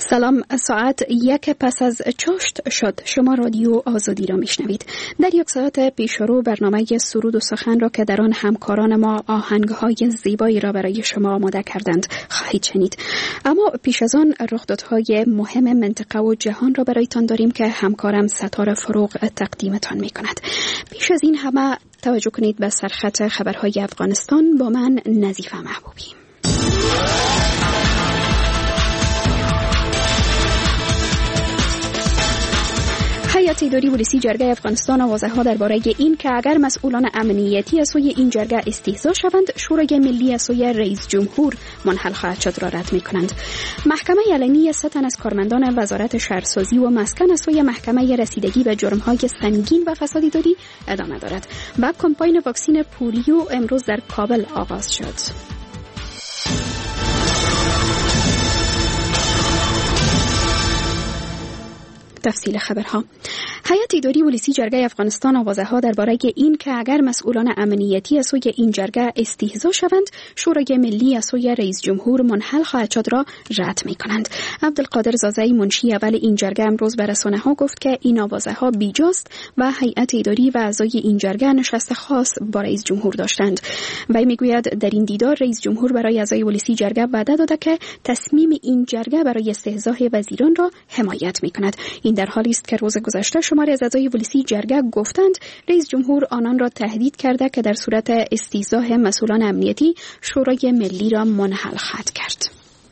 سلام، ساعت 1 پس از چاشت شد. شما رادیو آزادی را میشنوید. در یک ساعت پیشرو برنامه سرود و سخن را که در آن همکاران ما آهنگهای زیبایی را برای شما آماده کردند خواهید شنید. اما پیش از آن رخدادهای مهم منطقه و جهان را برایتان داریم که همکارم ستاره فروغ تقدیمتان می کند. پیش از این همه توجه کنید به سرخط خبرهای افغانستان با من نظیفه محبوبی. هیئت اداری پلیسی جرگه افغانستان واضح‌ها درباره این که اگر مسئولان امنیتی از سوی این جرگه استهزا شوند، شورای ملی از سوی رئیس جمهور منحل خواهد شد را رد می‌کنند. محکمه علنی 3 تن از کارمندان وزارت شهرسازی و مسکن از سوی محکمه رسیدگی به جرم‌های سنگین و فساد اداری ادامه دارد. و کمپاین واکسن پولیو امروز در کابل آغاز شد. تفصیل خبرها. هیئت اداری پلیسی جرگه افغانستان واضح‌ها درباره این که اگر مسئولان امنیتی از سوی این جرگه استهزا شوند، شورای ملی از سوی رئیس جمهور منحل خواهد شد را رد می‌کنند. عبدالقادر زازئی منشی اول این جرگه امروز به رسانه‌ها گفت که این واضح‌ها بیجاست و هیئت اداری و اعضای این جرگه نشست خاص با رئیس جمهور داشتند. وی میگوید در این دیدار رئیس جمهور برای اعضای پلیسی جرگه وعده داده که تصمیم این جرگه برای استهزاء وزیران را حمایت می‌کند. این در حالی است که روز گذشته شماری از اعضای پلیسی جرگه گفتند رئیس جمهور آنان را تهدید کرده که در صورت استهزاء مسئولان امنیتی شورای ملی را منحل خواهد کرد.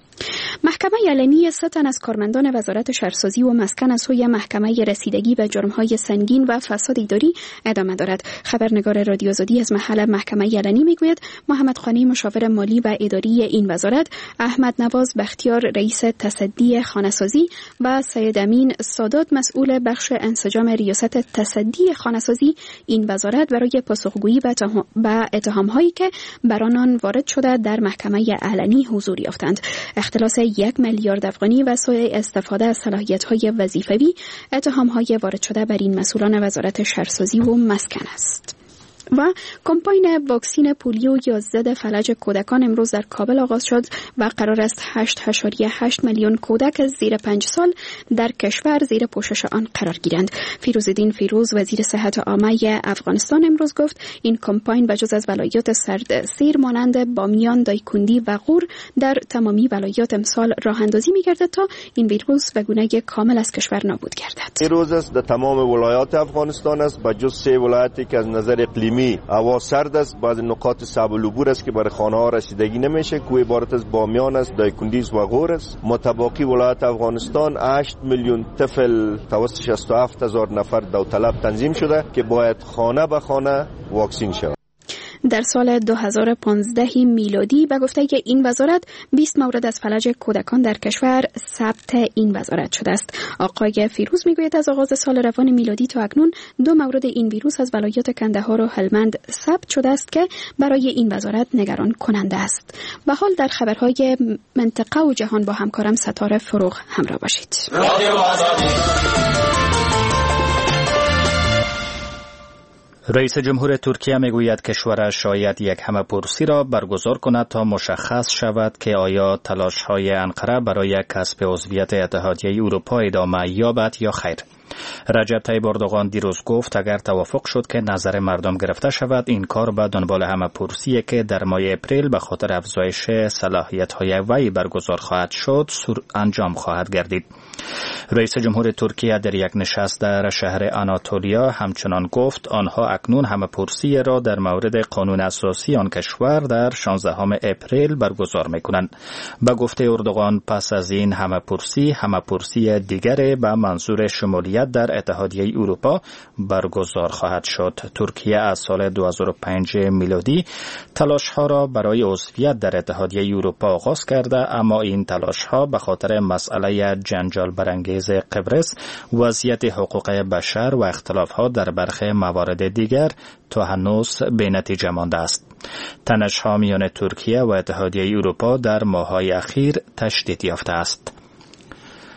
محکمه علنی 3 تن از کارمندان وزارت شهرسازی و مسکن از سوی محکمه رسیدگی به جرم‌های سنگین و فساد اداری ادامه دارد. خبرنگار رادیو آزادی از محل محکمه علنی میگوید محمد خانی مشاور مالی و اداری این وزارت، احمد نواز بختیار رئیس تصدی خانه‌سازی و سید امین سادات مسئول بخش انسجام ریاست تصدی خانه‌سازی این وزارت برای پاسخگویی به اتهام‌هایی که بر آنان وارد شده در محکمه علنی حضور یافتند. اختلاس 1 میلیارد افغانی و سوء استفاده از صلاحیت‌های وظیفوی اتهام‌های وارد شده بر این مسئولان وزارت شهرسازی و مسکن است. و کمپاین واکسن پولیو یا ضد فلج کودکان امروز در کابل آغاز شد و قرار است 8.8 میلیون کودک زیر 5 سال در کشور زیر پوشش آن قرار گیرند. فیروزالدین فیروز وزیر صحت عامه افغانستان امروز گفت این کمپاین بجز از ولایات سردسیر مانند بامیان، دایکندی و غور در تمامی ولایات امسال راه اندازی می‌گردد تا این ویروس به گونه کامل از کشور نابود گردد. امروز است در تمام ولایات افغانستان است بجز 3 ولایتی که از نظر اقلیمی هوا سرد است، بعض نقاط صعب العبور است که برای خانه ها رسیدگی نمیشه که عبارت از بامیان است، دایکندی و غور است. متباقی ولایت افغانستان 8 میلیون طفل توسط 67,000 نفر داوطلب تنظیم شده که باید خانه به خانه واکسین شود. در سال 2015 میلادی به گفته این وزارت 20 مورد از فلج کودکان در کشور ثبت این وزارت شده است. آقای فیروز میگوید از آغاز سال روان میلادی تا اکنون 2 مورد این ویروس از ولایات کندهار و هلمند ثبت شده است که برای این وزارت نگران کننده است. به حال در خبرهای منطقه و جهان با همکارم ستاره فروغ همراه باشید. رئیس جمهور ترکیه میگوید کشورش شاید یک همه‌پرسی را برگزار کند تا مشخص شود که آیا تلاش‌های انقره برای کسب عضویت اتحادیه اروپا ادامه یابد یا خیر. رجب طیب اردوغان دیروز گفت اگر توافق شد که نظر مردم گرفته شود این کار به دنبال همه‌پرسی که در ماه اپریل به خاطر افزایش صلاحیت‌های وی برگزار خواهد شد انجام خواهد گردید. رئیس جمهور ترکیه در یک نشست در شهر آناتولیا همچنان گفت آنها اکنون همه‌پرسی را در مورد قانون اساسی آن کشور در 16 اپریل برگزار می‌کنند. به گفته اردوغان پس از این همه‌پرسی دیگری به منظور شمولیت در اتحادیه اروپا برگزار خواهد شد. ترکیه از سال 2005 میلادی تلاش‌ها را برای عضویت در اتحادیه اروپا آغاز کرده، اما این تلاش‌ها به خاطر مسئله جنجال برانگیز قبرس، وضعیت حقوق بشر و اختلاف‌ها در برخی موارد دیگر تا هنوز بی‌نتیجه مانده است. تنش‌ها میان ترکیه و اتحادیه اروپا در ماه‌های اخیر تشدید یافته است.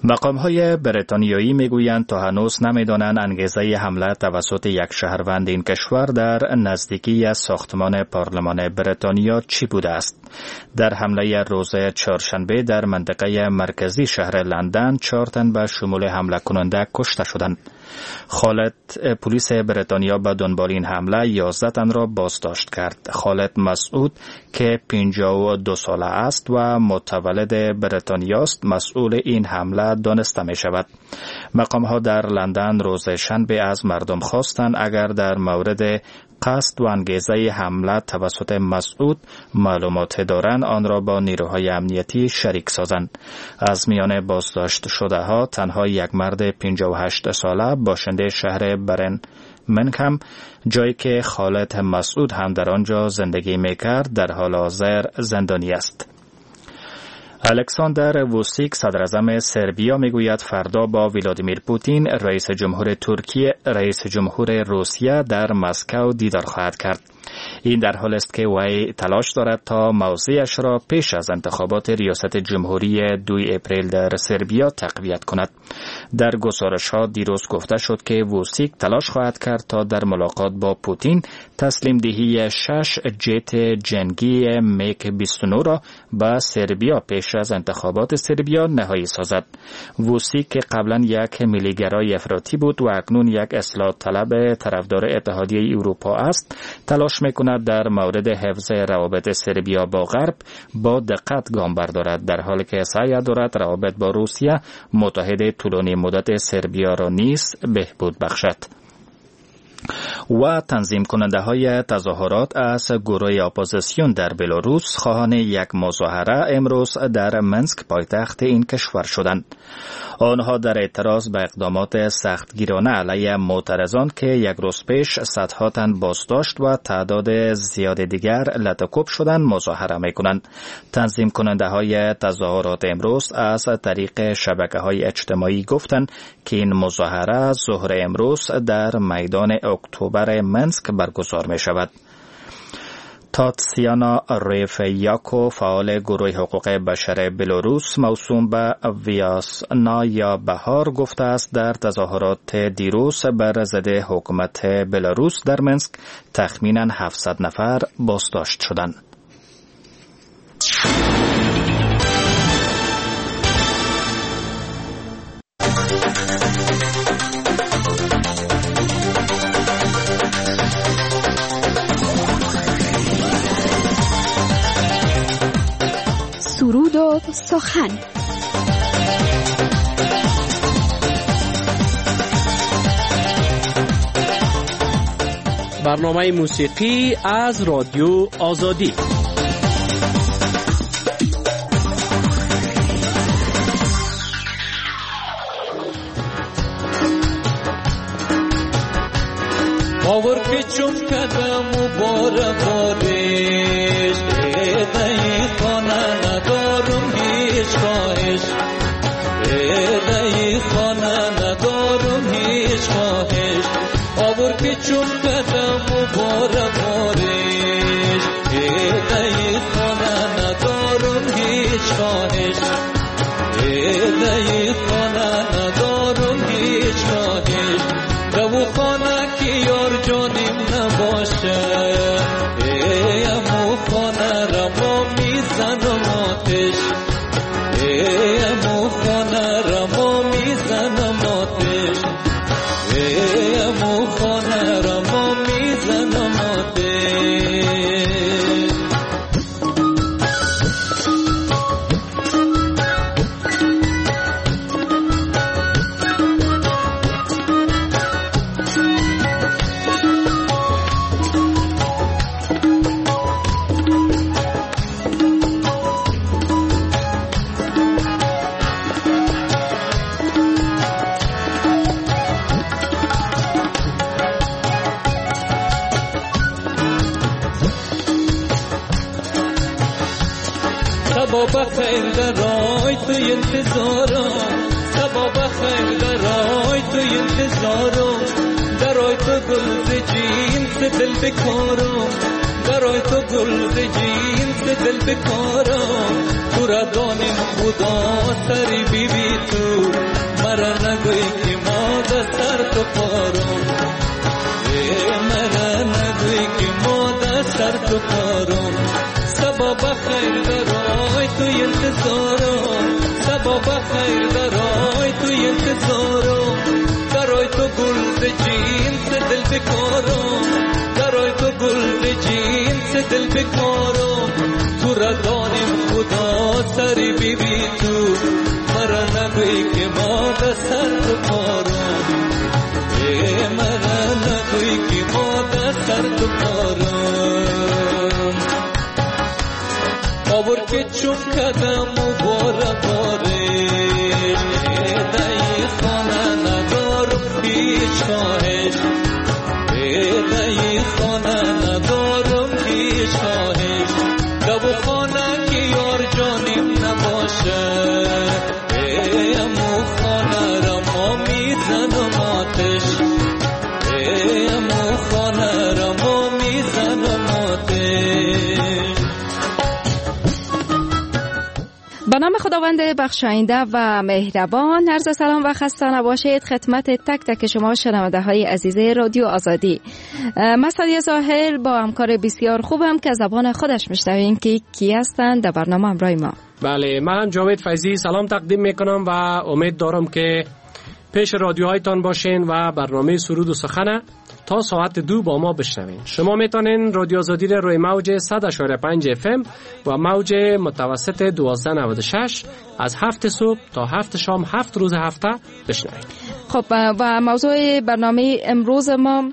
مقام‌های بریتانیایی میگویند تا هنوز نمی‌دانند انگیزه حمله توسط یک شهروند این کشور در نزدیکی از ساختمان پارلمان بریتانیا چی بوده است. در حمله روز چهارشنبه در منطقه مرکزی شهر لندن 4 تن به شمول حمله کننده کشته شدند. خالد پلیس بریتانیا به دنبال این حمله 11 تن را بازداشت کرد. خالد مسعود که 52 ساله است و متولد بریتانیا است مسئول این حمله دانسته می شود. مقام‌ها در لندن روز شنبه از مردم خواستند اگر در مورد قصد و انگیزه حمله توسط مسعود معلومات دارند آن را با نیروهای امنیتی شریک سازند. از میان بازداشت شده ها تنها یک مرد 58 ساله باشنده شهر برمنگهم جایی که خالد مسعود هم در آنجا زندگی میکرد در حال حاضر زندانی است. الکساندر ووسیک صدراعظم سربیا میگوید فردا با ولادیمیر پوتین رئیس جمهور روسیه در مسکو دیدار خواهد کرد. این در حال است که وی تلاش دارد تا موضعش را پیش از انتخابات ریاست جمهوری 2 اپریل در سربیا تقویت کند. در گزارش‌ها دیروز گفته شد که ووسیک تلاش خواهد کرد تا در ملاقات با پوتین تسلیم دهی 6 جت جنگی میک 29 را به سربیا پیش از انتخابات سربیا نهایی سازد. ووسیک که قبلا یک ملیگرای افراطی بود و اکنون یک اصلاح طلب طرفدار اتحادیه اروپا است، تلاش میکند در مورد حفظ روابط سربیا با غرب با دقت گام بردارد، در حالی که سعی دارد روابط با روسیه متحد طولانی مدت سربیا را نیز بهبود بخشد. و تنظیم کننده های تظاهرات از گروه اپوزیسیون در بلاروس خواهان یک مظاهره امروز در منسک پایتخت این کشور شدند. آنها در اعتراض به اقدامات سختگیرانه علیه معترضان که یک روز پیش صدها تن بازداشت و تعداد زیاد دیگر لطکوب شدند مظاهره می‌کنند. تنظیم کننده های تظاهرات امروز از طریق شبکه‌های اجتماعی گفتند که این مظاهره ظهر امروز در میدان اکتبر منسک برگزار می‌شود. تاتسیانا ریفیاکو فعال گروه حقوق بشر بلاروس موسوم به ویاسنا یا بهار گفته است در تظاهرات دیروز بر ضد حکومت بلاروس در منسک تخمینا 700 نفر بازداشت شدند. سرود و سخن. برنامه موسیقی از رادیو آزادی. باور پیچم کدم و بارش ایدهی خانه ندارم هیچ خواهش ایدهی خانه ندارم هیچ خواهش باور پیچم کدم و بارش ایدهی خانه ندارم هیچ خواهش ایدهی خانه ندارم هیچ خواهش رو خانه که یار جانیم نباشه ایمو خانه را ما میزنم آتش ایمو خانه را ما میزنم آتش ایمو خانه را ما میزنم آتش. بخیر درای تو انتظارم سبا بخیر درای تو انتظارم درای تو گل جین سے دل بکارم برای تو گل جینس دل بکارم تو را دانیم خدا سری بی بی تو مرا نگوی که ما دستر تو پارم مرا نگوی که ما دستر تو پارم سبب خیر درای تو انتظارم سبب خیر درای تو انتظارم درای تو گل جینس دل بکارم درای تو گل جینس دل بکارم تو را دانیم خدا سری بی بی تو مرا نگوی که ما دستر تو پارم مرا نگوی که ما دستر تو پارم آور که چون کدم و باره باره دای خانه ندارم هیچ خواهش دای خانه ندارم هیچ خواهش دو خانه که یار جانیم نباشه امو خانه را ما میزنم آتش امو خانه را ما میزنم آتش. با نام خداوند بخشاینده و مهربان، عرض سلام و خسته نباشید خدمت تک تک شما شنونده های عزیز رادیو آزادی. من سادیه ظاهر با همکار بسیار خوبم که زبان خودش میشنوین که کی هستند در برنامه همراه ما. بله، من جاوید فیضی سلام تقدیم میکنم و امید دارم که پیش رادیوهایتان باشین و برنامه سرود و سخن تا ساعت 2 با ما بشنوین. شما میتونین رادیو آزادی را روی موج 100.5 FM و موج متوسط 1296 از 7 صبح تا 7 شام 7 روز هفته بشنوین. خب و موضوع برنامه امروز ما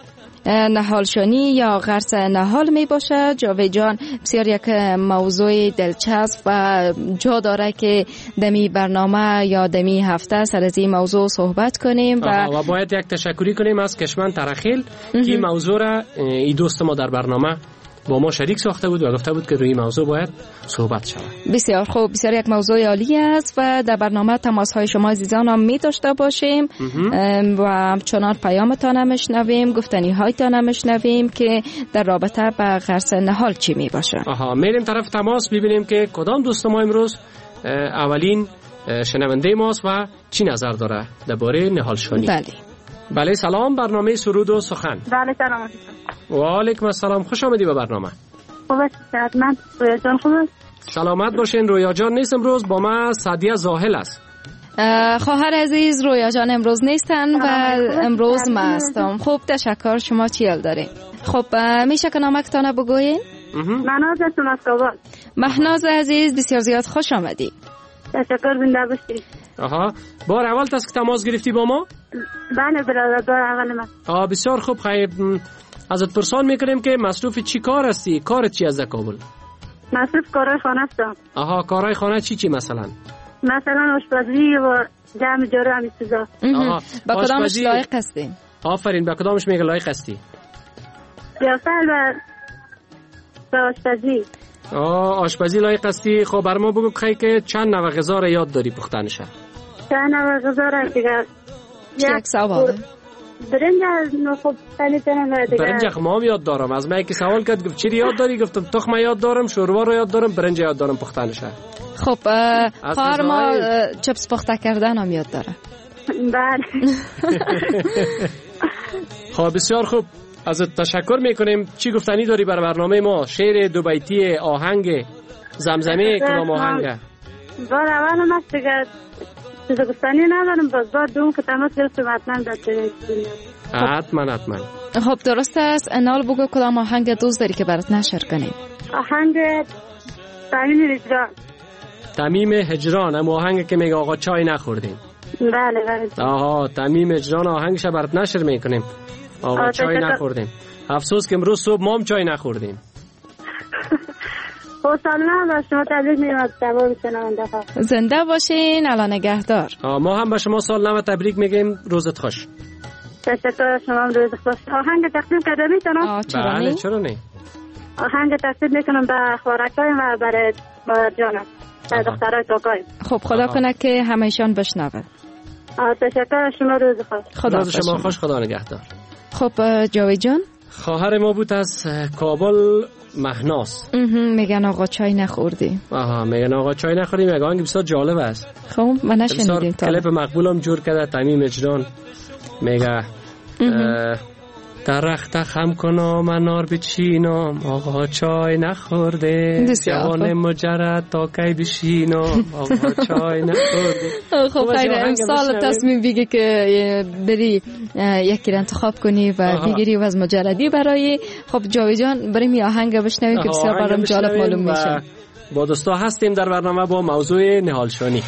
نهالشانی یا غرس نهال می باشه. جاوید جان، بسیار یک موضوع دلچسب و جا داره که دمی برنامه یا دمی هفته سر از این موضوع صحبت کنیم و باید یک تشکری کنیم از کشمن ترخیل که موضوع را این دوست ما در برنامه با ما شریک ساخته بود و گفته بود که روی موضوع باید صحبت شود. بسیار خوب، بسیار یک موضوع عالی است و در برنامه تماس های شما عزیزان هم می داشته باشیم و همچنان پیامتان هم میشنویم، گفتنی هایتان هم میشنویم که در رابطه با غرس نهال چی می باشه. میریم طرف تماس ببینیم که کدام دوست ما امروز اولین شنونده ماست و چی نظر داره درباره نهالشانی. بله سلام، برنامه سرود و سخن. بله سلام. و علیکم السلام، خوش آمدی به برنامه. خوب است، من رویا جان خوب است. سلامت باشین. رویا جان نیست امروز، با ما سعدیه زاهل است. خواهر عزیز رویا جان امروز نیستن و امروز ما هستم. خوب تشکر. شما چی حال دارین؟ خب میشه که نامکتانه بگوین؟ مهناز هستم از کابل. مهناز عزیز بسیار زیاد خوش آمدی. تشکر، زنده باشی. بار اول که تماس گرفتی با ما؟ بله برادر، بار اول من. بسیار خوب. خیلی ازت پرسان میکنیم که مصروف چی کار هستی؟ کارت چی از کابل؟ مصروف کارهای خانه هستم. کارهای خانه چی مثلا؟ مثلا آشپزی و جمع جارو همین چیزا. با کدامش لایق هستی؟ آفرین، با کدامش میگه لایق هستی؟ ریاضل و آشپزی. آشپزی لایق هستی. خب بر ما بگو که چند نوع غذا را یاد داری پختنش؟ چند نوع غذا را دیگه یک سوال. برنج نخب تنیتنم دیگه. برنج ما یاد دارم. از من که سوال کرد گفت چی یاد داری؟ گفتم تخم یاد دارم، شوروا رو یاد دارم، برنج یاد دارم پختنش. خب خواهر ما چپس پخته کردن هم یاد داره. بله. خب بسیار خوب، ازت تشکر میکنیم. چی گفتنی داری برای برنامه ما؟ شعر دو بیتی، آهنگ، زمزمه، کدام آهنگ؟ بار اول هم است دیگه. چیز گفتنی ندارم، باز بار دوم که تماس گرفتم حتما داشته. حتما. خب درست است. انال بگو کدام آهنگ دوست داری که برات نشر کنیم؟ آهنگ تمیم هجران. تمیم هجران، اما آهنگ که میگه آقا چای نخوردیم. بله. تمیم هجران آهنگش برات نشر میکنیم. آقا چای نخوردیم. افسوس که امروز صبح ما هم چای نخوردیم. سلام و شما تبریک میگم دوام شنونده ها. زنده باشین. الله نگهدار. ما هم به شما سال نو تبریک میگیم. روزت خوش. تشکر، شما هم روز خوش. آهنگ تقدیم کرده میتونم؟ بله چرا نه. آهنگ تقدیم میکنم به خوارکایم و برای مادر جانم، برای دخترای توکایم. خب خدا کنه که همه‌شان بشنوه. تشکر، شما روز خوش. روز شما خوش، خدا نگهدار. خب جاوید جان، خواهر ما بود از کابل، مهناز. میگن آقا چای نخوردی. آها، میگن آقا چای نخوردی. میگن آهنگ بسیار جالب است. خب ما نشنیدیم تا. کلیپ مقبولم جور کرده تمیم اجران. میگه درخت خم کنم منار بچینم، آقا چای نخورده، جوان مجرد تا کی بشینم، آقا چای نخورده. خب خیلی امسال تصمیم بگی که بری یکی را انتخاب کنی و دیگری و از مجردی برای خب جاوی جان بریم یه آهنگ بشنویم که بسیار برام جالب معلوم میشه. با دوستا هستیم در برنامه با موضوع نهالشانی.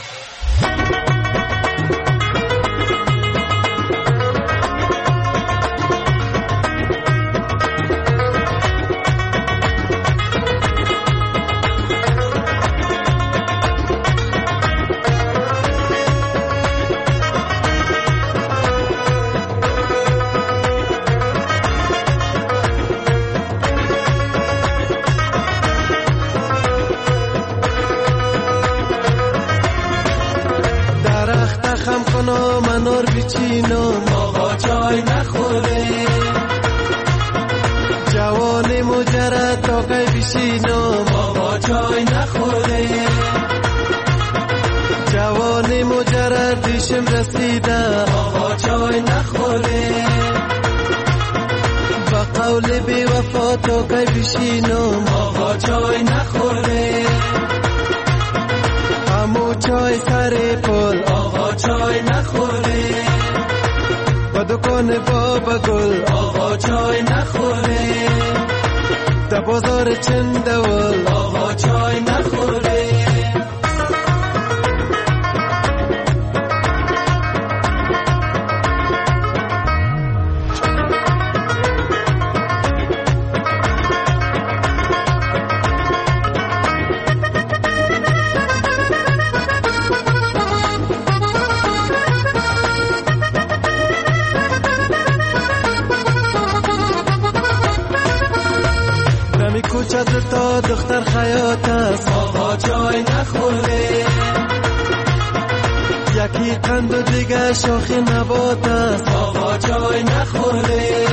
منار بچینم، آقا چای نخوره، جوان مجرد تا کی بشینم، آقا چای نخوره، جوان مجرد دیشم رسیده، آقا چای نخوره، با قول بی وفا تا کی بشینم، آقا چای نخوره، همو چای سر پل، آقا چای نخوره، با دکان بابا گل، آقا چای نخوره، در بازار چندول، آقا چای نخوره. چادر تا دختر خیاط است، آقا چای نخوره، یکی قند و دیگه شاخ نبات است، آقا چای نخوره،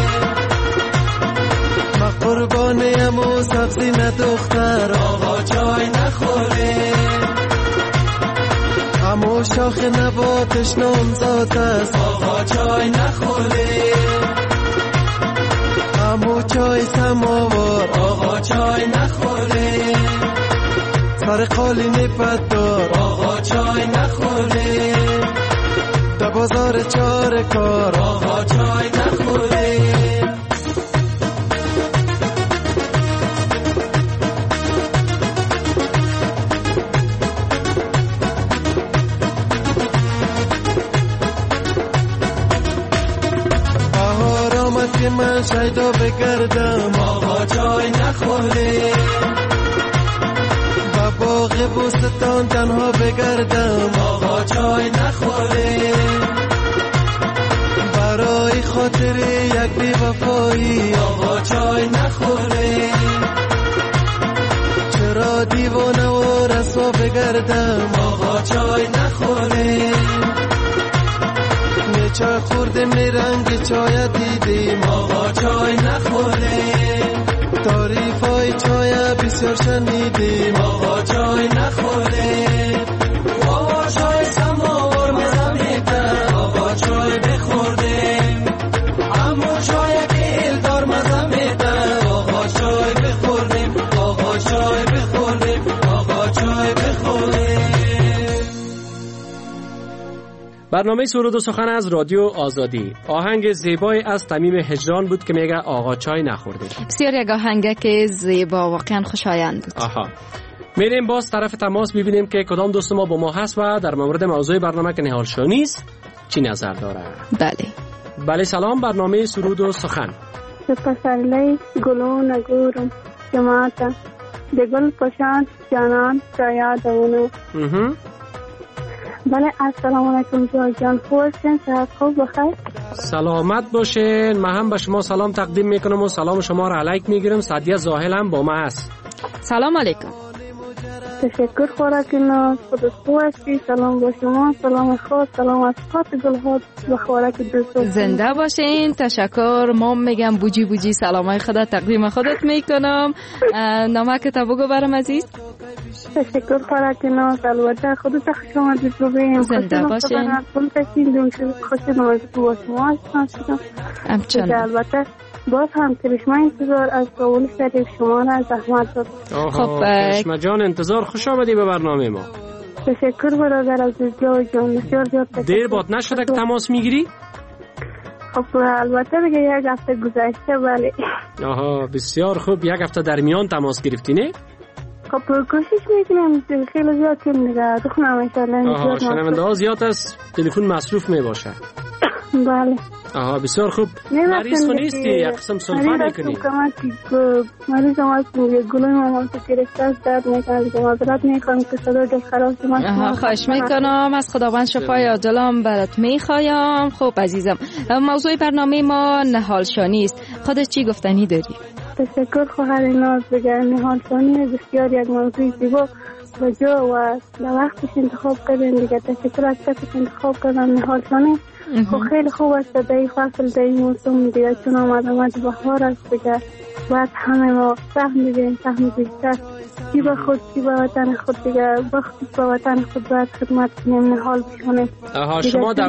ما قربانیم و سبزی نه دختر، آقا چای نخوره، همو شاخ نباتش نامزاد است، آقا چای نخوره، همو چای سماوار، آقا چای نخوره، سر قالین پدار، آقا چای نخوره، در بازار چار کار، آقا چای نخوره. که من شیدا بگردم، آقا چای نخوره، با باغ بوستان تنها بگردم، آقا چای نخوره، برای خاطر یک بی وفایی، آقا چای نخوره، چرا دیوانه و رسوا بگردم، آقا چای نخوره، چای خوردم رنگ چای دیدیم، آقا چای نخوره، تعریف های چای بسیار شنیدیم، آقا چای نخوره، آقا چای سماور مزه میده، آقا چای بخوردیم، اما چای که دار مزه میده، آقا چای بخوردیم، آقا چای بخوردیم، آقا چای بخوردیم. برنامه سرود و سخن از رادیو آزادی. آهنگ زیبای از تمیم هجران بود که میگه آقا چای نخورده. بسیار یک آهنگ که زیبا واقعا خوشایند بود. آها. میریم باز طرف تماس ببینیم که کدام دوست ما با ما هست و در مورد موضوع برنامه که نهالشانی است چی نظر داره. بله سلام، برنامه سرود و سخن. پسرلی گلو نگورم جماعتا ده گل پشان جانان شاید اونو. بله السلام علیکم جان، خوب هستین؟ صحت خوب بخیر؟ سلامت باشین. من هم به شما سلام تقدیم میکنم و سلام شما را علیک میگیرم. سعدیه زاهل هم با ما هست. سلام علیکم. تشکر خوراک ناز. خودت خوب هستی؟ سلام با شما، سلام خاص، سلام از خاط گلها و خوراک دوست. زنده باشین. تشکر. ما میگم بوجی بوجی سلامای خدا تقدیم خودت میکنم. نامک تا بگو برام عزیز. تشکر خوراک ناز. البته خودت خوش آمدید بگویم. زنده باشین. خوش آمدید با شما هستم. همچنان. البته باز هم کرشمه انتظار از قول شریف شما را زحمت داد. خب کرشمه جان انتظار، خوش آمدی به برنامه ما. تشکر برادر عزیز جان. بسیار زیاد دیر باد نشده که تماس میگیری؟ خب البته دیگه یک هفته گذشته. بله. آها بسیار خوب. یک هفته در میان تماس گرفتی نه؟ خب کوشش میکنم خیلی زیاد کنم دیگه. دخنم انشالله. آها شنونده ها زیاد از تلفن مصروف میباشه. بله. آها بسیار خوب. مریض خو نیستی؟ یک قسم سلفا میکنی؟ مریض هم هست. گلوی مامان تو گرفته است، درد میکنه دیگه. معذرت میخوام که صدای دل خراب شما. خواهش میکنم. از خداوند شفای عاجل برات میخوایم. خب عزیزم، موضوع برنامه ما نهالشانی است. خودت چی گفتنی داری؟ تشکر خواهر ناز. دیگه نهالشانی بسیار یک موضوع زیبا و جا و در وقتش انتخاب کردن دیگه. تشکر از کسی انتخاب کردن نهالشانی. خب خیلی خوب است در این فصل، در این موسم دیگه، چون آمد بهار است دیگه. باید همه ما سهم دیگه، سهم بیشتر چی به خود، چی به وطن خود دیگه. وقتی به وطن خود باید خدمت کنیم، نهال بشونیم. آها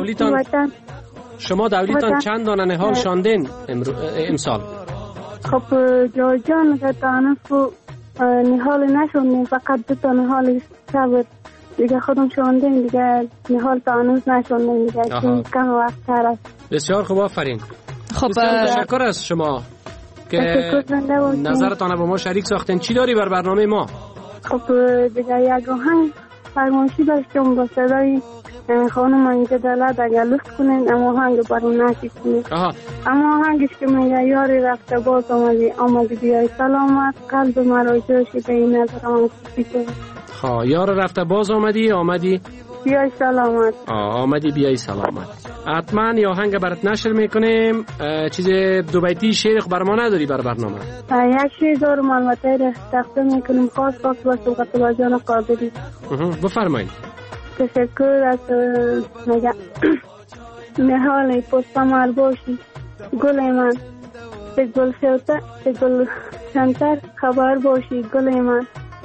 شما دولیتان چند دانه نهال شاندین امسال؟ خب جان که تانفو نهال نشوندیم، فقط 2 تا نهال صبر دیگه خودم شوندیم دیگه. نهال تا هنوز نشوندیم دیگه، چون کم وقت تر است. بسیار خوب، آفرین. خب تشکر از شما که نظرتان با ما شریک ساختین. چی داری بر برنامه ما؟ خب دیگه یک آهنگ فرمایشی داشتم با صدای خانم اینجا دلت اگر لطف کنین اما آهنگ برام نشید کنین. اما آهنگش که میگه یاری رفته باز آمدی بیای سلامت، قلب مرا جوشی به این نظرم کسی. یار رفته باز آمدی بیای سلامت. آمدی بیای سلامت. حتما یا آهنگ برات نشر میکنیم. چیز دو بیتی شعر بر ما نداری بر برنامه؟ یک شعر دارم البته را تقدیم میکنیم خاص با سوقت جان قادری. بفرمایید. تشکر از میگم نهال پستمال باشی گل من، به گل شنتر خبر باشی گل من.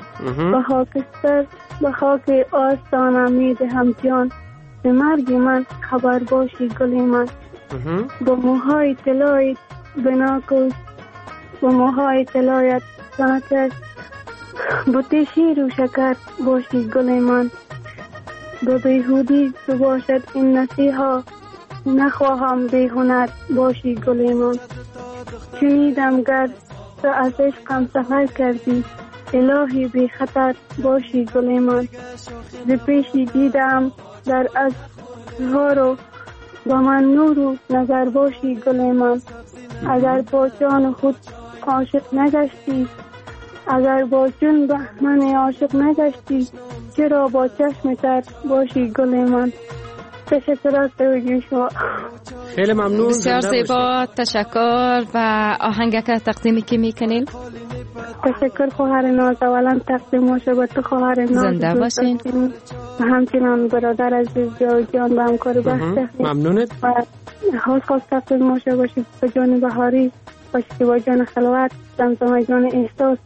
به خاک آستانم میدهم جان، به مرگ من خبر باشی گل من. با موهای طلایت بناکوش، با موهای طلایت بناکوش، بوته شیر و شکر باشی گل من. به بیهودی تو باشد این نصیحا، نخواهم بیهنر باشی گل من. شنیدم گر تو از عشقم سفر کردی، الهی بی خطر باشی گل من. ز پیشی دیدم در ازهارو، با من نور و نظر باشی گل من. اگر با جان خود عاشق نگشتی، اگر با جون بهمن عاشق نگشتی، چرا با چشم تر باشی گل من. تشکر از توجه شما. خیلی ممنون. بسیار زیبا، تشکر. و آهنگ که تقدیمی که میکنین؟ تشکر خواهر ناز. اولا تقدیم باشه به تو خواهر ناز. زنده باشین. و همچنان برادر عزیز جان به همکار بحث. ممنونت. و خاص تقدیم باشه به جان بهاری، باشه با جان خلوت، زمزمه جان احساس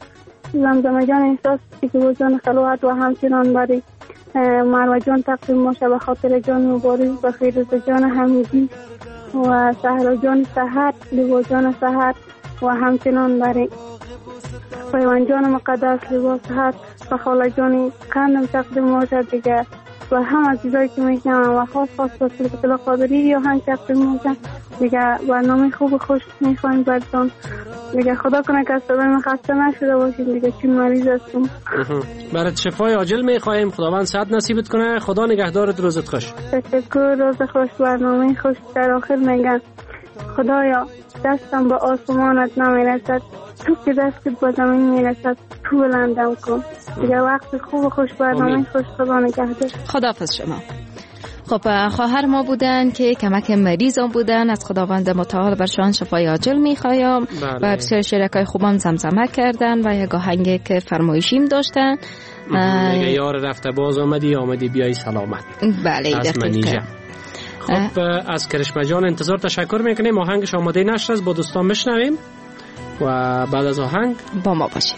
که با جان خلوت. و همچنان برای مروه جان تقدیم باشه به خاطر جان مبارز، و فیروز جان حمیدی و سهرا جان سحر، لبا جان سحر. و همچنان برای پیوان جان مقدس لبا سحر و خاله جان قندم تقدیم باشه دیگه. و هم عزیزایی که میشنم و خاص با سلطه قادری یا هم تقدیم باشه دیگه. برنامه خوب خوش میخوایم براتون دیگه. خدا کنه که صدای من خسته نشده باشید دیگه، چون مریض هستم. برات شفای عاجل میخوایم. خداوند صحت نصیبت کنه. خدا نگهدارت. روزت خوش. تشکر. روز خوش. برنامه خوش. در آخر میگن خدایا دستم به آسمانت نمیرسد، تو که دستت به زمین میرسد تو بلندم کن دیگه. وقت خوب خوش. برنامه خوش. خدا نگهدار. خداحافظ شما. خب خواهر ما بودن که کمک مریض بودن. از خداوند متعال برشان شفای عاجل میخوایم. و بسیار شرکای خوبم زمزمه کردن و یک آهنگ که فرمایشیم داشتن. میگه یار رفته باز آمدی بیای سلامت. بله دقیقاً. خب از کرشمه جان انتظار تشکر میکنیم. آهنگش آماده نشد است، با دوستان بشنویم و بعد از آهنگ با ما باشید.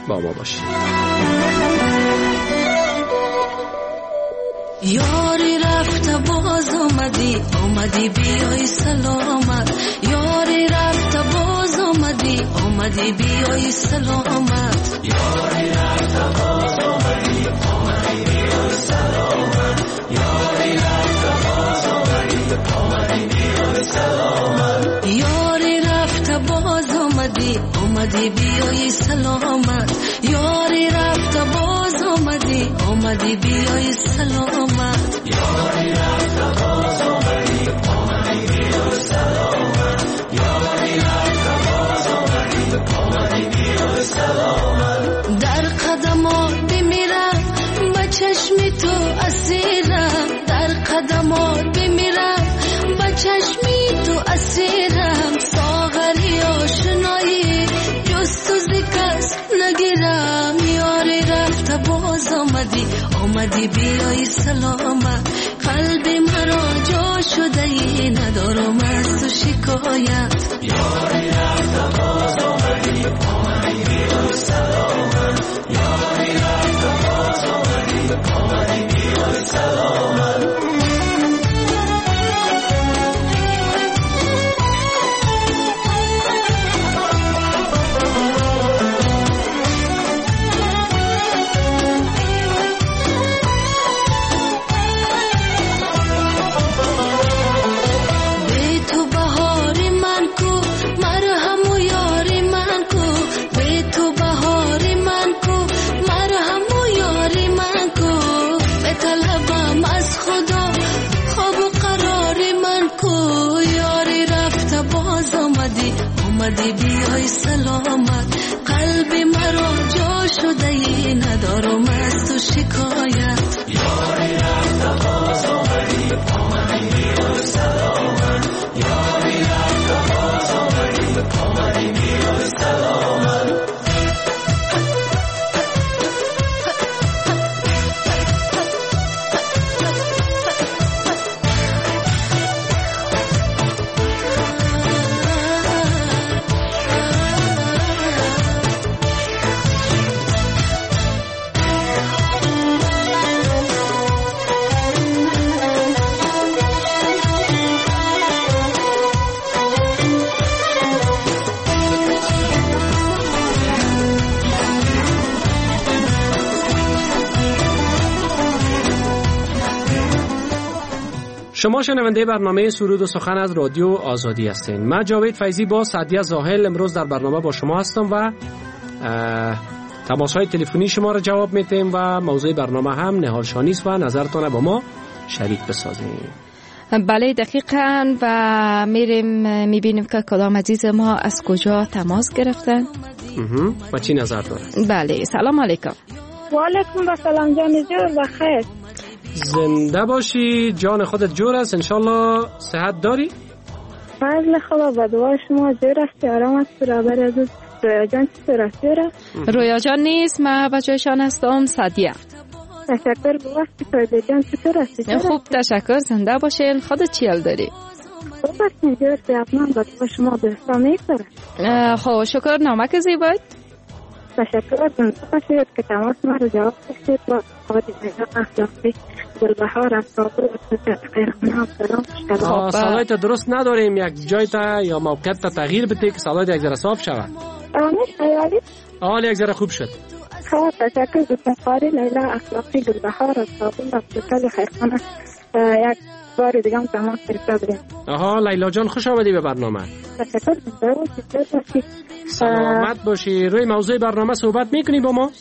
یاری رفته باز آمدی بیای سلامت. یاری رفته باز آمدی بیای سلامت. یاری رفته باز آمدی بیای سلامت. یاری رفته باز آمدی بیای سلامت. یاری رفته باز آمدی بیای سلامت. یاری رفته باز آمدی بیای سلامت. یاری رفته باز آمدی بیای سلامت. یاری رفته باز آمدی بیای سلامت. در قدمات بمیرم به چشمی تو اسیرم. در قدمات بمیرم به چشمی تو اسیرم. ساغری آشنایی جستوز کس نگیرم. یاری رفته باز آمدی بیای سلامت. قلب مرا جا شده ای ندارم از تو شکایت. یاری رفته باز آمدی بیای سلامت. یاری رفته باز آمدی بیای سلامت. آمدی بیای سلامت. قلب مرا جا شده ای ندارم از تو شکایت. یاری رفته باز آمدی بیای سلامت. یاری رفته باز آمدی بیای سلامت. شما شنونده برنامه سرود و سخن از رادیو آزادی هستین. من جاوید فیضی با سعدیه زاهل امروز در برنامه با شما هستم و تماس‌های تلفنی شما را جواب میدیم و موضوع برنامه هم نهال شانی است و نظرتان با ما شریک بسازیم. بله دقیقاً و میبینیم که کدام عزیز ما از کجا تماس گرفتن و چی نظر دارن. بله سلام علیکم. و علیکم السلام جان جور بخیر. زنده باشی، جان خودت جور است، انشالله صحت داری؟ فضل خدا با دعای شما جور است، آرام است. برابر از رویا جان چطور است؟ رویا جان نیست، من بچه‌شان هستم سعدیه. تشکر با وقتی فایده جان چطور است؟ خوب تشکر، زنده باشین. خودت چی حال داری؟ خوب است جور سیابنان با دعای شما بستا میگذاره. خب شکر، نامک زیبایت. تشکر زنده باشید که تماس ما رو جواب داشتید با خواهد نجات اخلاقی گلبهار از کابل و خیرخانه سلام. صدایت درست نداریم، یک جای تا یا موقعیت تا تغییر بده که صدایت یک ذره صاف شود. حالی یک ذره خوب شد. خب تشکر دوستان قاری لیلا اخلاقی گلبهار از کابل و خیرخانه یک بار دیگه هم تماس گرفته بودیم. لیلا جان خوش آمدی به برنامه. تشکر دوستان. سلامت باشی. روی موضوع برنامه صحبت میکنی با ما؟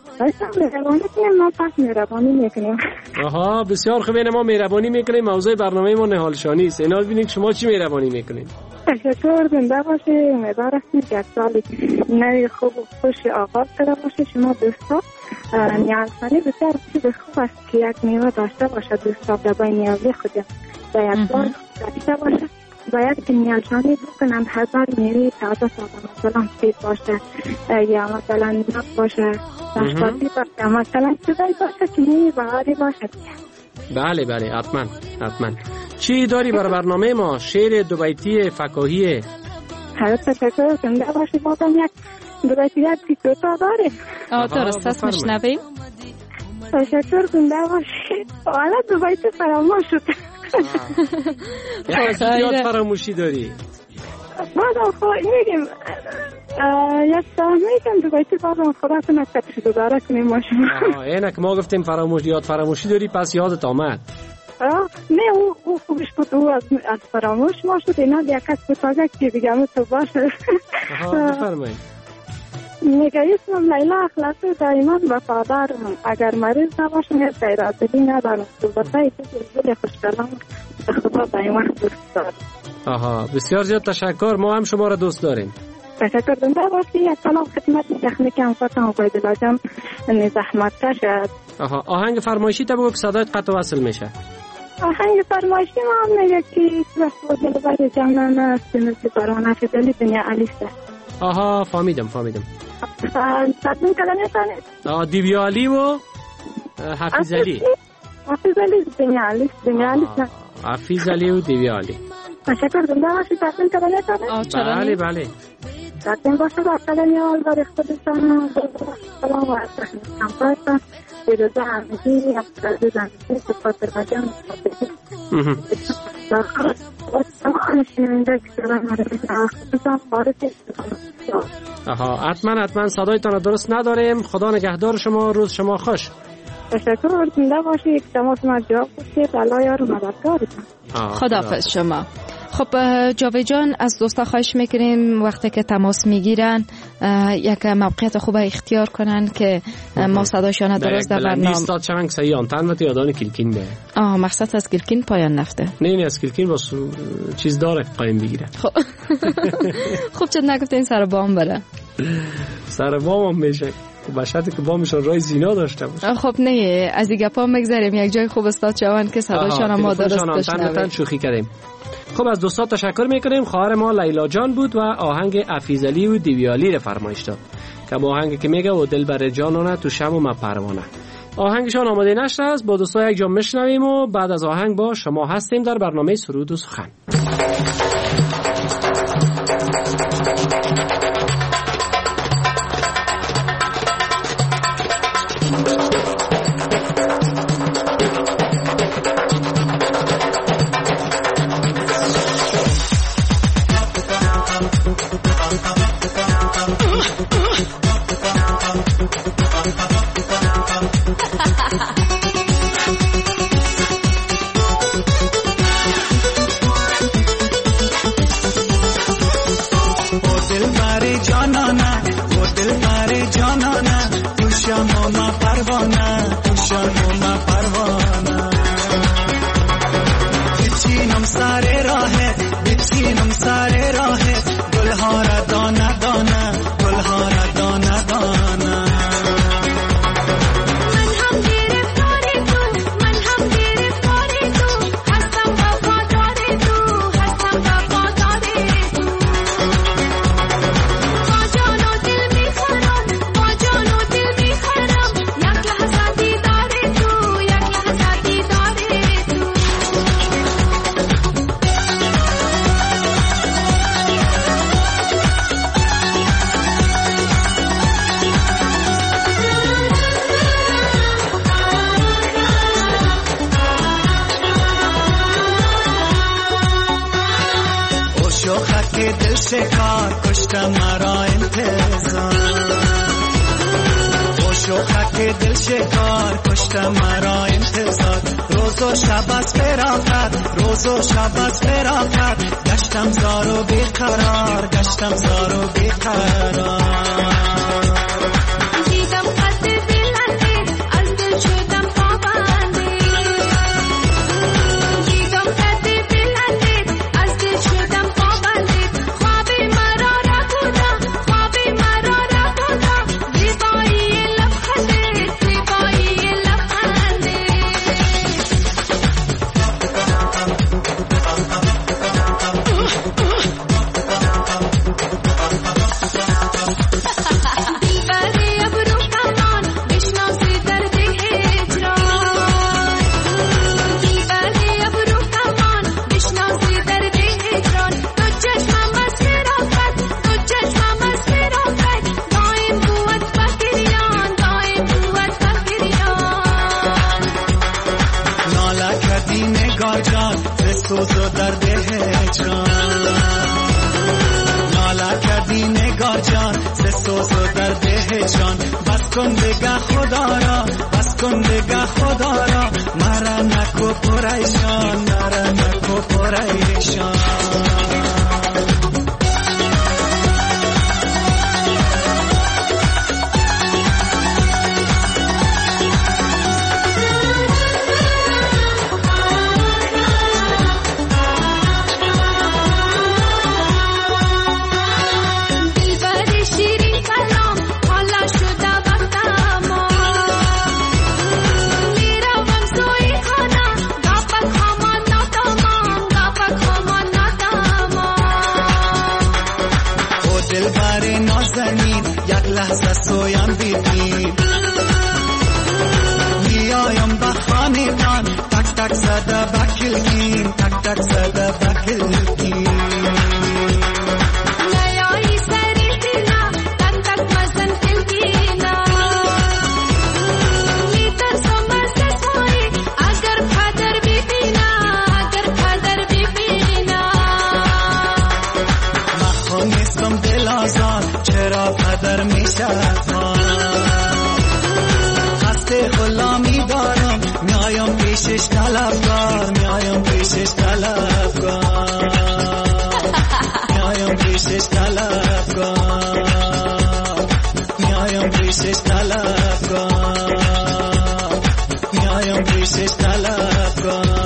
ما پس مهربانی میکنیم. بسیار خوبه، ما مهربانی میکنیم. موضوع برنامه ما نهال شانی است. اینا ببینید شما چی مهربانی میکنید. تشکر، زنده باشی. امیدوار هستیم که از سال نوی خوب و خوش آغاز شده باشه. شما دوستا نیازمندی بسیار خوب است که یک میوه داشته باشه. دوستا در بین نیازی خود در یک بار داشته باشه. باید که نیالشانی بکنم هزار میوه تازه مثلا سیب باشه یا مثلا نب باشه نشپاتی باشه مثلا چیزایی باشه که میوه بهاری باشه. بله بله حتما. چی داری برای برنامه ما؟ شعر دو بیتی فکاهی؟ تشکر زنده باشی. بازم یک دو بیتی یک دوتا داره. درست است میشنویم. تشکر زنده باشی. حالا دو بیتی فراموش شد. یاد فراموشی داری؟ بازم خود میگیم یک سال میگم دو بیتی بازم خدا کنه کتش دوباره کنیم ما شما. اینک ما گفتیم یاد فراموشی داری پس یادت آمد. نه او خوبش بود او از فراموش ما شد اینا دیگه بود تازه که بگم تو باشه. بفرمایید. میگه اسمم لیلا اخلاصی دائما وفادارم اگر مریض نباشم هیچ غیرعادلی ندارم صورتای دل خوشگلام خدا دائما دوست دارم. بسیار زیاد تشکر. ما هم شما را دوست داریم. تشکر زنده باشی. یک سلام خدمت تکنیک همکارتم عبیدالله جان زحمت کشید. آهنگ فرمایشی تا بگو که صدایت قطع وصل میشه. آهنگ فرمایشی ما هم میگه که وقت دل بر جانان است مثل باران حفیظ دنیا علیسته. فهمیدم. تطمیم کلمه تانید دیوی علی و حفیظ علی. حفیظ علی دنیا علیسته. حفیظ علی و دیوی علی. تشکر زنده باشی. تطمیم کلمه تانید. بله تطمیم باشه با کلمه آل بر خودتان سلام و عرض همکارتان بیروزه همگی عبدالعزیز همگی سپاس بجان حتما صدایتان درست نداریم. خدا نگهدار شما. روز شما خوش. تشکر زنده باشی. تماس ما جواب بودید. الله یار و مددگارتان. خداحافظ شما. خب جاوید جان از دوستا خواهش میکنیم وقتی که تماس میگیرن یک موقعیت خوب اختیار کنن که ما صداشان درست در برنامه نیست. چنگ سعی آنتن و یادان کلکین ده. مقصد از کلکین پایان نفته. نه از کلکین با چیز داره قایم بگیره. خب چه نگفتین سر بام بره. سر بام هم میشه به شرطی که بامشون رای زینا داشته باشه. خب نه از دیگه پا مگذاریم یک جای خوب استاد چوان که صداشان ما درست بشنویم. شوخی کردیم. خب از دوستان تشکر میکنیم. خواهر ما لیلا جان بود و آهنگ حفیظ علی و دیویالی رو فرمایش داد که آهنگی که میگه و دل بر جانانه تو شم و من پروانه. آهنگشان آماده نشده است. با دوستان یک جا میشنویم و بعد از آهنگ با شما هستیم در برنامه سرود و سخن. کردی نگاه جان به سوز و درد هجران ناله کردی نگاه جان به سوز و درد هجران بس کن بگه خدا را بس کن بگه خدا را مرا نکو پریشان مرا نکو پریشان سویم بیدیم میایم بخانیدان تک تک زده بکلگیم تک تک زده بکلگیم نیایی سری دینا تک تک مزن کلگینا میترسم از دستایی اگر پدر ببینا اگر پدر ببینا مخون نیستم دل آزار چرا پدر میشه خسته غلامی دارم میایم پیشش طلبکار میایم پیشش طلبکار میایم پیشش طلبکار میایم پیشش طلبکار میایم پیشش طلبکار.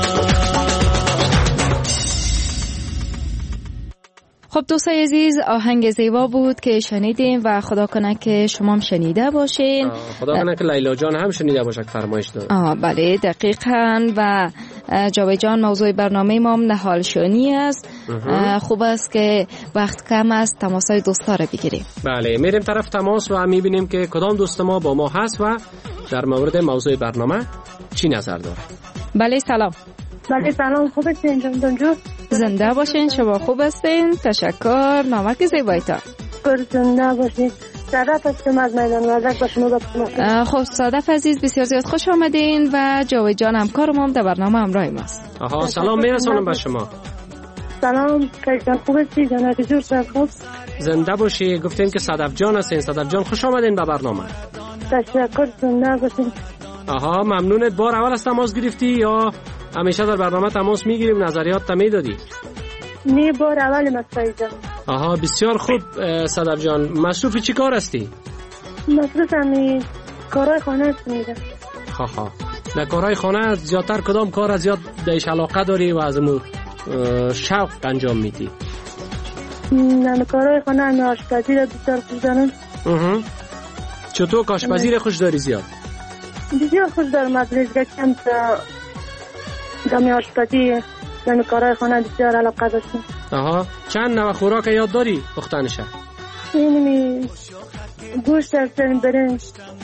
خب دوستای عزیز آهنگ زیبا بود که شنیدیم و خدا کنه که شما هم شنیده باشین. خدا کنه که لیلا جان هم شنیده باشه که فرمایش داره. بله دقیقاً. و جاوید جان موضوع برنامه ما نهال شونی است. خوب است که وقت کم است تماسای دوستا رو بگیریم. بله میریم طرف تماس و میبینیم که کدام دوست ما با ما هست و در مورد موضوع برنامه چی نظر داره. بله سلام. بله سلام، خوب هستین جان؟ زنده باشین. شما خوب هستین؟ تشکر. نامک زیبایتان. زنده باشین. صدف هستم از میدان وردک با شما باشم. خب صدف عزیز بسیار زیاد خوش آمدین و جاوید جان همکارم هم در برنامه همراه ماست. سلام میرسونم به شما. سلام کیسان، خوب هستی جان؟ جور سر خوب. زنده باشی. گفتین که صدف جان هستین. صدف جان خوش آمدین به برنامه. تشکر. زنده باشین. ممنونت. بار اول از تماس گرفتی یا همیشه در برنامه تماس میگیریم نظریات تمی دادی؟ نه بار اول مسایی جان. بسیار خوب. صدف جان مصروف چی کار هستی؟ مصروف همی کارهای خانه هستم. در کارهای خانه زیادتر کدام کار از زیاد دیش علاقه داری و از امو شوق انجام میدی؟ نه کارهای خانه همی آشپزی را بسیار خوش دارم. چطور آشپزی را خوش داری زیاد؟ بسیار خوش دارم. از لیزگاه تا دمی آشپزی دمی کارهای خانه بسیار علاقه داشتم. چند نوع خوراک یاد داری پختنشه؟ اینمی گوشت هستن، برنج.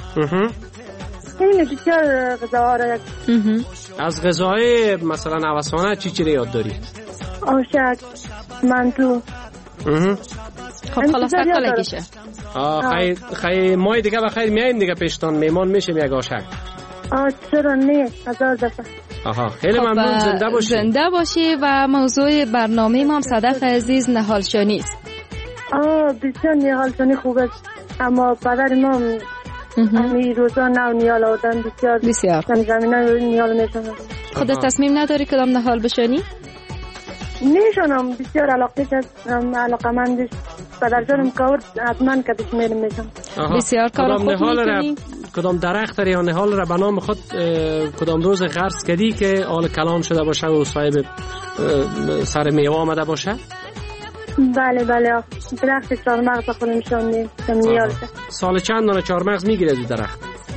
اینمی بسیار غذاها را. از غذاهای مثلا نوسانه چی یاد داری؟ آشک، منتو. خب خلاص کلگیشه. خیلی مای دیگه بخیر میاییم دیگه پیشتان میمان میشیم یک آشک. چرا نه، 1000 دفعه. خیلی ممنون. زنده باشی. زنده باشی. و موضوع برنامه ما هم صدف عزیز نهالشانی است. بسیار نهالشانی خوب است، اما پدر ما همی روزا نو نیال آدم بسیار زمینه نیال میشنم. خودت تصمیم نداری کدام نهال بشانی؟ میشنم. بسیار علاقه مندش پدر جانم کارد حتما که بشمیرم میشم. بسیار کار خوب میکنی. کدام درخت یا نهال را به نام خود کدام روز غرس کردی که آل کلان شده باشه و صاحب سر میوه آمده باشه؟ بله درخت چهارمغز خودم میشونیم. سال چند دانه چهارمغز میگیره دو درخت؟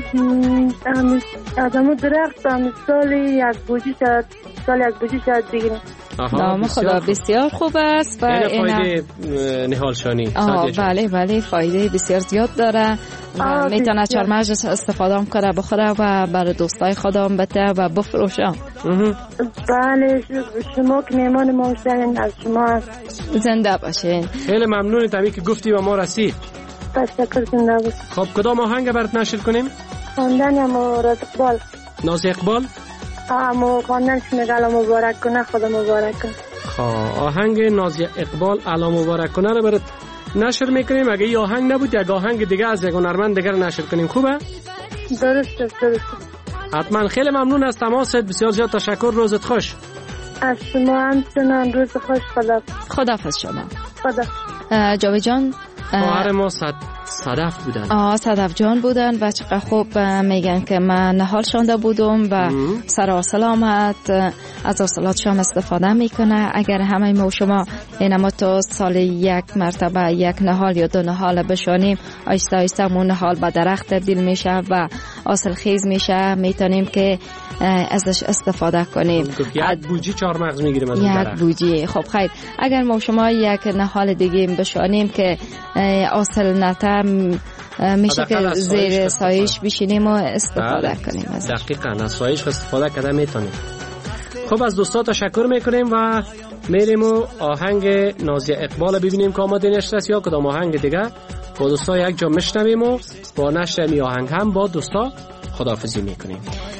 آدمو درخت سال یک بوجی شاید بگیرم. نام خدا بسیار خوب است و فایده نهالشانی. بله فایده بسیار زیاد داره و میتونه چهارمغز استفاده کنه بخوره و برای دوستای خودم بده و بفروشه. بله شما که میمان ما هستین، از شما زنده باشین. خیلی ممنونی تمی که گفتی و ما رسید. تشکر. زنده باشین. خب کدام آهنگ برات نشر کنیم؟ خواندن یا ناز اقبال. ناز اقبال؟ اما خواندنش میگه الله مبارک کنه، خدا مبارک کنه. آهنگ نازیه اقبال الله مبارک کنه رو برات نشر میکنیم. اگه این آهنگ نبود یک آهنگ دیگه از یک هنرمند دیگر نشر کنیم. خوبه؟ درسته. حتما. خیلی ممنون از تماست، بسیار زیاد تشکر. روزت خوش. از شما همچنان، روز خوش. خداحافظ شما. خدا. جاوید جان، خواهر ما صدف بودن. صدف جان بودن و چقدر خوب میگن که من نهال شانده بودم و سر سلامت از اصالات شام استفاده میکنه. اگر همه ما و شما اینما تا سال یک مرتبه یک نهال یا دو نهال بشانیم، آیسته آیسته مون نهال به درخت تبدیل میشه و حاصل خیز میشه، میتونیم که ازش استفاده کنیم. یک بوجی 4 مغز میگیریم از درخت. یک بوجی. خب خیر، اگر ما و شما یک نهال دیگه بشانیم که حاصل نته میشه که زیر سایش بشینیم و استفاده کنیم ازش. دقیقاً از سایش استفاده کرده میتونیم. خب از دوستا تشکر میکنیم و میریم و آهنگ نازیه اقبال ببینیم که آماده نشته است یا کدام آهنگ دیگه. با دوستا یک جا میشنویم و با نشر می آهنگ هم با دوستا خداحافظی میکنیم.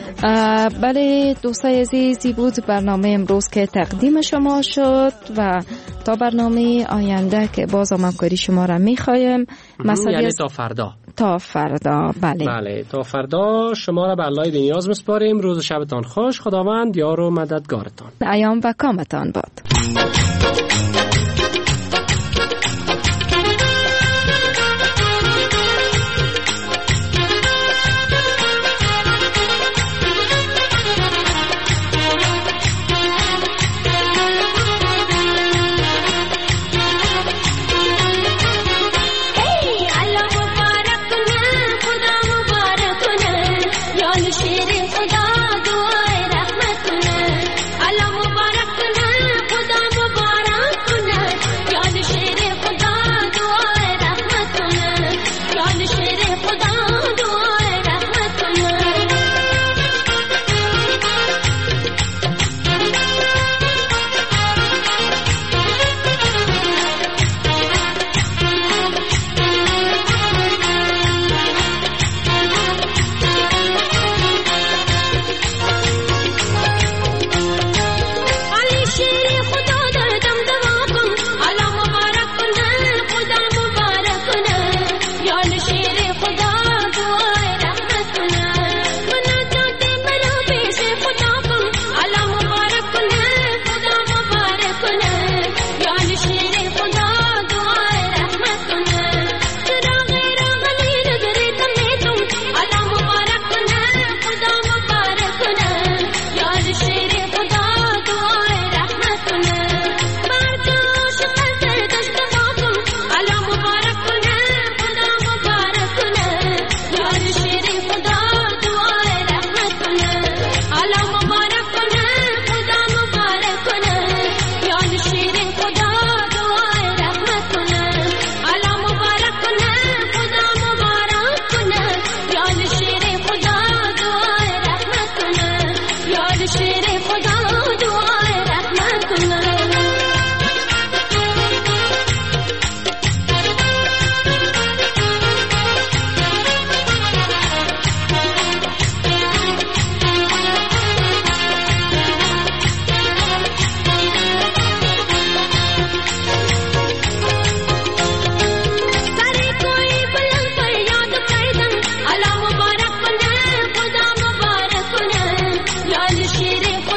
بله دوستای عزیزی بود برنامه امروز که تقدیم شما شد و تا برنامه آینده که باز همکاری شما را میخوایم. یعنی تا فردا. بله تا فردا شما را به الله بی نیاز میسپاریم. روز شبتان خوش. خداوند یار و مددگارتان. ایام و کامتان باد. شیر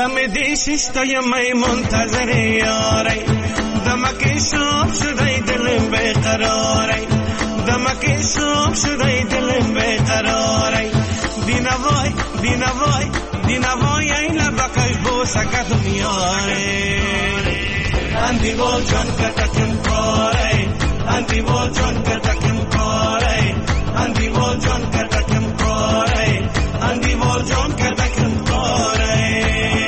دم دیشش می منتظر یاری دمکی شب شده دلم بیقراری دمکی شب شده دلم بیقراری دینوای دینوای دینوای این لبکش بوسکت میاره اندی بول جان کتکم کاره اندی بول جان کتکم کاره اندی بول جان کتکم کاره اندی بول جان کتکم کاره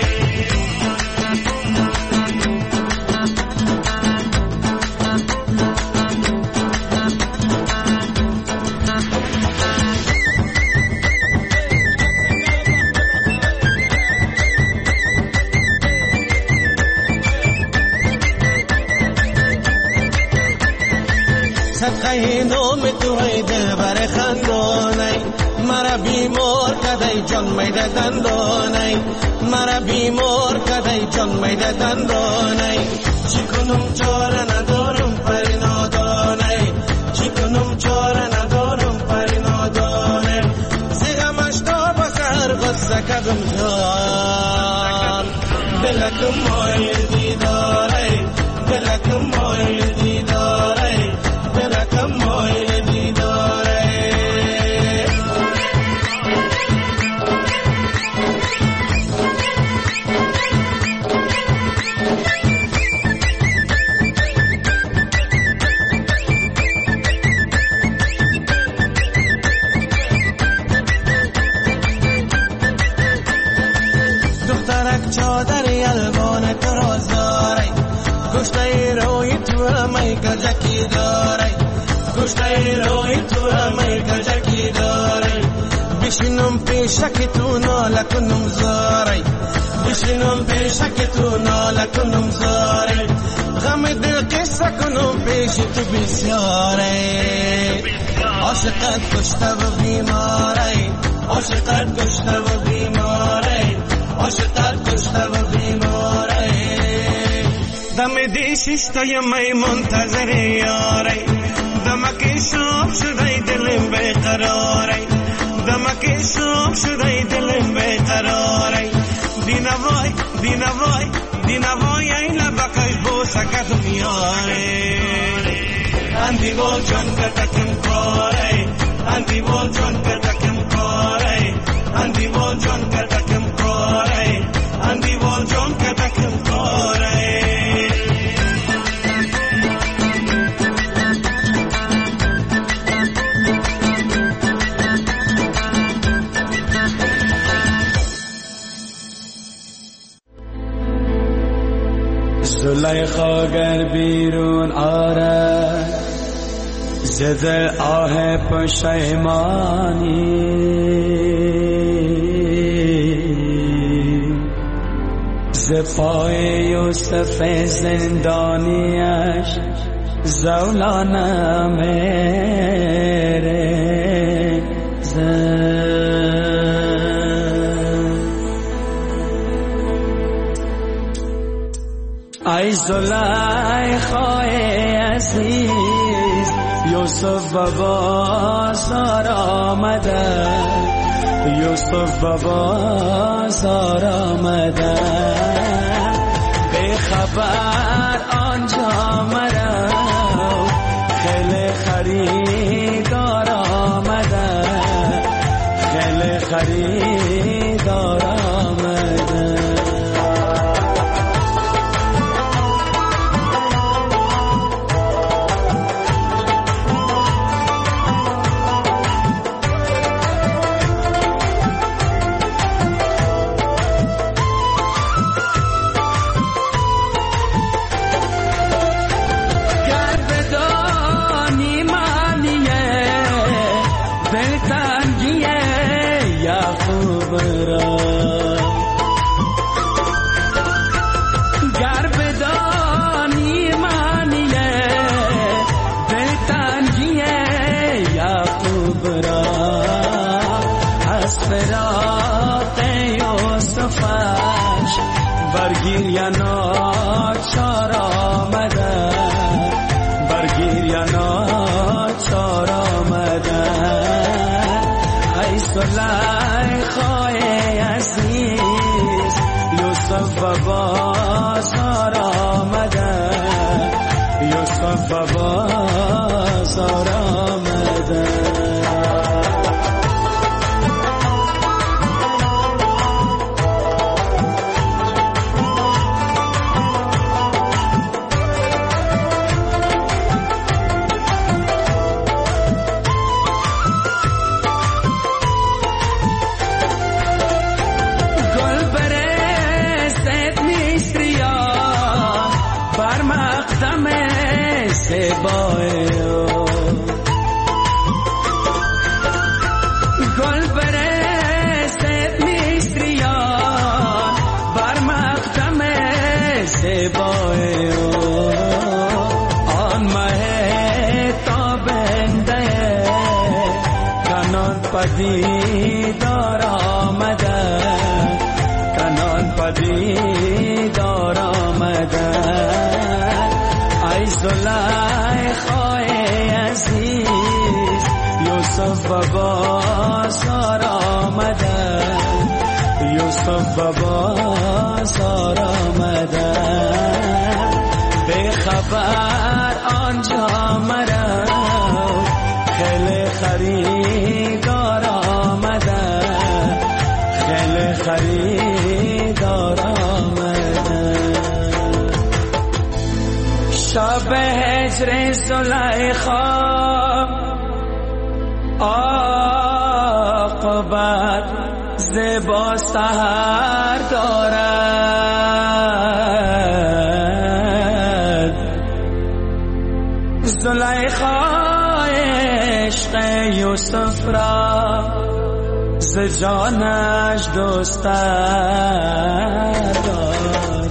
صدقه نام تو های دل بر خندانه مرا بیمار کدای جان میده دندانه مرا بیمار کدای جان میده دندانه چی کنم چاره ندارم پری نادانه چی کنم چاره ندارم پری نادانه زیغمش تا بسر غصه کدم جان دلکم مایل دیداره دلکم مایل دیداره دلکم مایل دیداره دخترک چادر الوان کرازاره گشته روی تو می کجکی داره گشته روی تو می کجکی داره بشینم پیشک تو ناله کنم زاره بشینم پیشک تو ناله کنم زاره غم دل قصه کنم پیش تو بسیاره عاشقت کشته و بیماره عاشقت کشته و بیماره عاشقت کشته و بیماره دم دیشش تا می منتظر یاری دمکی شب شده دلم بیقراری دمکی شب شده دلم بیقراری دینوای دینوای دینوای این لبکش بوسکت میاره اندی بول جان کتکم کاره اندی بول جان کتکم کاره اندی بول جان کتکم کاره اندی بول جان کتکم کاره زلیخا گر بیرون آرد زده آه پشیمانی ز پای یوسف زندانیش زولانه میره ای زلیخای عزیز یوسف بابا زار آمده یوسف بابا زار آمده به خبر آنجا مرا خیلی خریدار آمده خیلی خریدار آمده برگیر یا ناچار آمده برگیر یا ناچار آمده ای زلیخای عزیز یوسف و بازار آمده، یوسف و بازار آمده. گل برست میستریان بر مقدم زیبای آن مه تابنده کنان پدیدار آمده، کنان پدیدار آمده. ای زلیخای عزیز یوسف و بازار آمده، یوسف و بازار آمده. به خبر آنجا مرا خیلی خریدار آمده، خیلی خریدار آمده. شب هجر زلیخا عاقبت زیبا سحر دارد. زلیخا عشق یوسف را ز جانش دوستر دارد.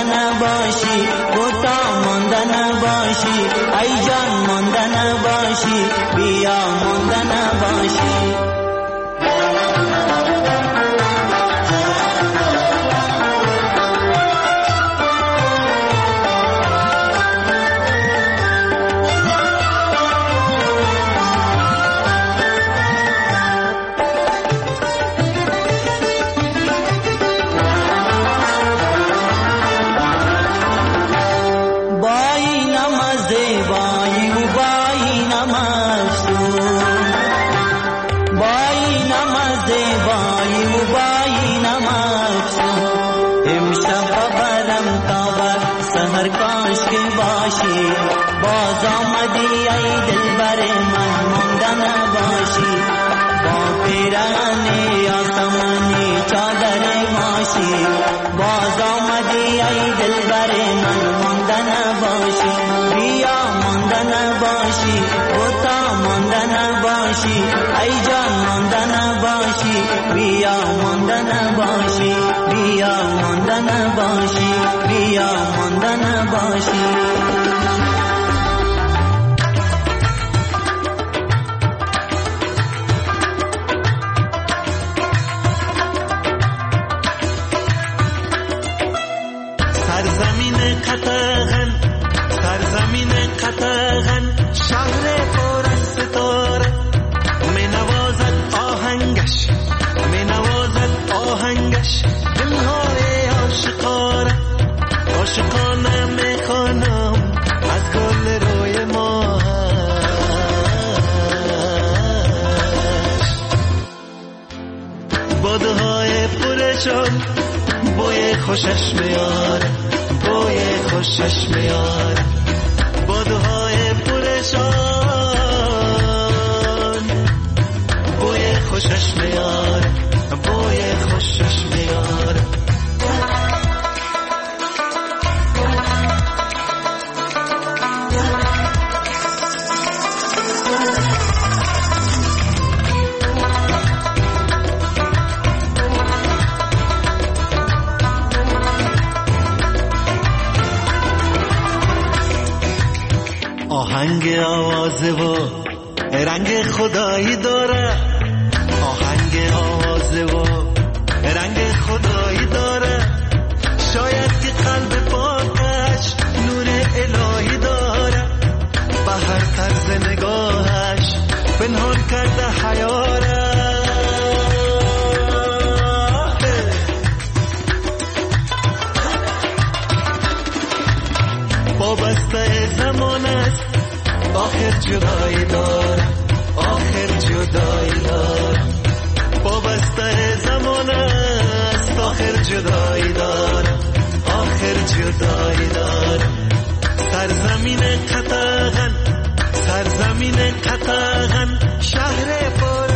نباشی بوتا مانده نباشی ای جان مانده نباشی بیا مانده نباشی باز آمدی ای دلبر من مانده نباشی با پیرهن آسمانی چادر ماشی باز آمدی ای دلبر من مانده نباشی بیا مانده نباشی بوتا مانده نباشی ای جان مانده نباشی بیا مانده نباشی بیا مانده نباشی بیا مانده نباشی سرزمین قطغن شهر پر از ستاره می نوازد آهنگش دلهای عاشقانه می خوانم از گل روی ماهش بادهای پرشان بوی خوشش میاره بادهای پرشان بوی خوشش میاره آهنگ آوازه و رنگ خدایی داره آهنگ آوازه و رنگ خدایی داره شاید که قلب پاکش نور الهی داره به هر طرز نگاهش پنهان کرده حیاره وابسته زمان است آخر جدایی دارم وابسته زمان است آخر جدایی دارم سرزمین قطغن شهر پر